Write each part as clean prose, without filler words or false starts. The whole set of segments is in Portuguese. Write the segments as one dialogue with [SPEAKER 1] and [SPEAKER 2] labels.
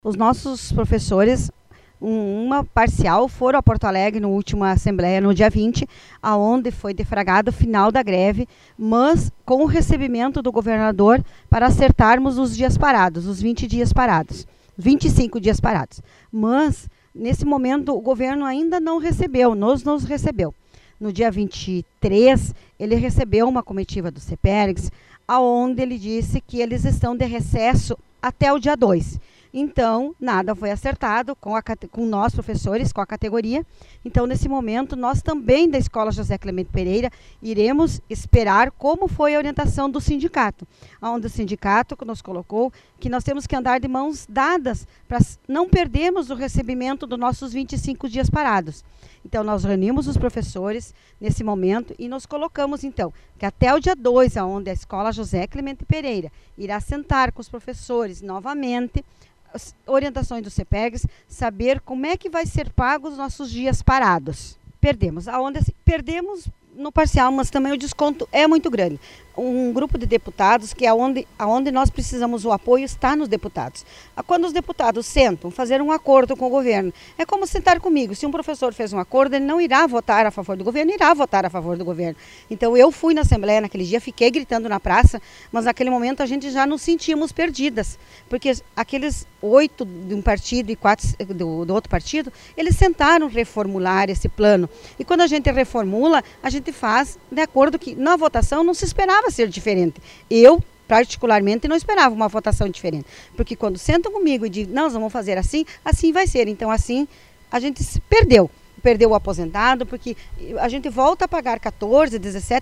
[SPEAKER 1] Os nossos professores, uma parcial, foram a Porto Alegre no último assembleia, no dia 20, aonde foi defragado o final da greve, mas com o recebimento do governador para acertarmos os dias parados, os 20 dias parados, 25 dias parados. Mas, nesse momento, o governo ainda não recebeu, nos recebeu. No dia 23, ele recebeu uma comitiva do CEPERGS, aonde ele disse que eles estão de recesso até o dia 2. Então, nada foi acertado com nós, professores, com a categoria. Então, nesse momento, nós também da Escola José Clemente Pereira iremos esperar como foi a orientação do sindicato. Onde o sindicato nos colocou que nós temos que andar de mãos dadas para não perdermos o recebimento dos nossos 25 dias parados. Então, nós reunimos os professores nesse momento e nos colocamos, então, que até o dia 2, onde a Escola José Clemente Pereira irá sentar com os professores novamente, as orientações do CEPERGS, saber como é que vai ser pagos os nossos dias parados. Perdemos. Perdemos no parcial, mas também o desconto é muito grande. Um grupo de deputados que é aonde nós precisamos o apoio está nos deputados. Quando os deputados sentam, fazer um acordo com o governo, é como sentar comigo. Se um professor fez um acordo, ele não irá votar a favor do governo, irá votar a favor do governo. Então eu fui na Assembleia naquele dia, fiquei gritando na praça, mas naquele momento a gente já nos sentimos perdidas, porque aqueles 8 de um partido e 4 do outro partido, eles sentaram reformular esse plano. E quando a gente reformula, a gente faz de acordo que na votação não se esperava ser diferente. Eu, particularmente, não esperava uma votação diferente. Porque quando sentam comigo e dizem, não, nós vamos fazer assim, assim vai ser. Então, assim, a gente perdeu. Perdeu o aposentado, porque a gente volta a pagar 14%,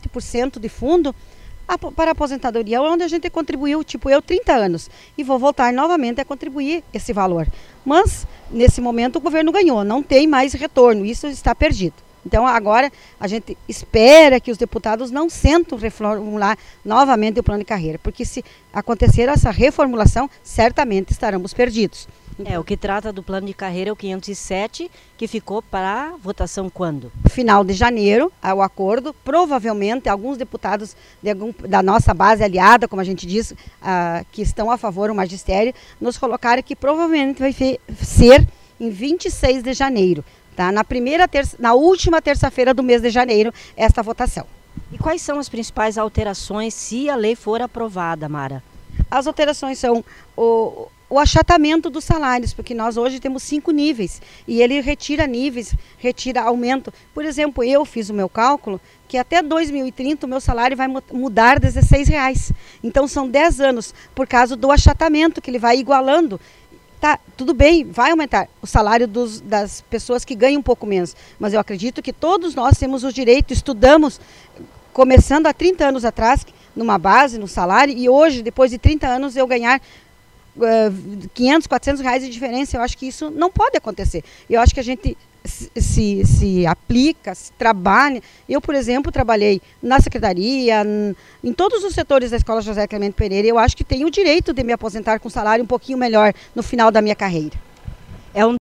[SPEAKER 1] 17% de fundo para a aposentadoria, onde a gente contribuiu, tipo eu, 30 anos. E vou voltar novamente a contribuir esse valor. Mas, nesse momento, o governo ganhou, não tem mais retorno, isso está perdido. Então, agora, a gente espera que os deputados não sentam reformular novamente o plano de carreira, porque se acontecer essa reformulação, certamente estaremos perdidos.
[SPEAKER 2] O que trata do plano de carreira é o 507, que ficou para votação quando?
[SPEAKER 1] Final de janeiro, o acordo. Provavelmente, alguns deputados da nossa base aliada, como a gente diz, que estão a favor do magistério, nos colocaram que provavelmente vai ser em 26 de janeiro. Tá? Na última terça-feira do mês de janeiro, esta votação.
[SPEAKER 2] E quais são as principais alterações se a lei for aprovada, Mara?
[SPEAKER 1] As alterações são o achatamento dos salários, porque nós hoje temos 5 níveis, e ele retira níveis, retira aumento. Por exemplo, eu fiz o meu cálculo, que até 2030 o meu salário vai mudar R$16. Então são 10 anos, por causa do achatamento, que ele vai igualando. Tá, tudo bem, vai aumentar o salário das pessoas que ganham um pouco menos, mas eu acredito que todos nós temos o direito, estudamos, começando há 30 anos atrás, numa base, no salário, e hoje, depois de 30 anos, eu ganhar 500, 400 reais de diferença. Eu acho que isso não pode acontecer. Eu acho que a gente se aplica, se trabalha. Eu, por exemplo, trabalhei na secretaria, em todos os setores da Escola José Clemente Pereira. Eu acho que tenho o direito de me aposentar com um salário um pouquinho melhor no final da minha carreira.